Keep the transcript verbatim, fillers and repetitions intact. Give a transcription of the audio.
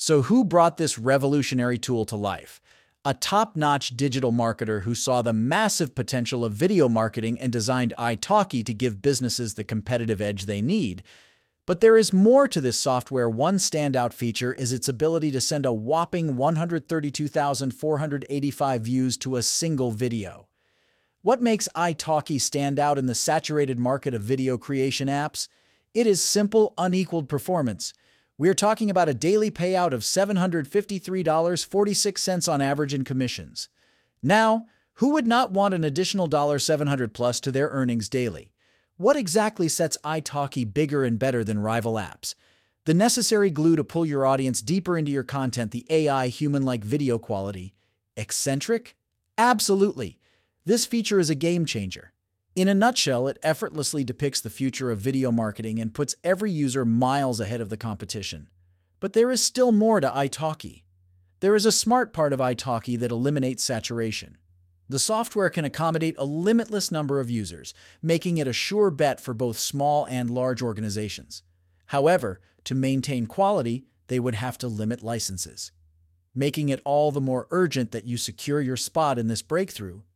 So who brought this revolutionary tool to life? A top-notch digital marketer who saw the massive potential of video marketing and designed italki to give businesses the competitive edge they need. But there is more to this software. One standout feature is its ability to send a whopping one hundred thirty-two thousand four hundred eighty-five views to a single video. What makes italki stand out in the saturated market of video creation apps? It is simple, unequaled performance. We're talking about a daily payout of seven hundred fifty-three dollars and forty-six cents on average in commissions. Now, who would not want an additional seven hundred dollars plus to their earnings daily? What exactly sets italki bigger and better than rival apps? The necessary glue to pull your audience deeper into your content, the A I human-like video quality. Eccentric? Absolutely. This feature is a game changer. In a nutshell, it effortlessly depicts the future of video marketing and puts every user miles ahead of the competition. But there is still more to italki. There is a smart part of italki that eliminates saturation. The software can accommodate a limitless number of users, making it a sure bet for both small and large organizations. However, to maintain quality, they would have to limit licenses, making it all the more urgent that you secure your spot in this breakthrough.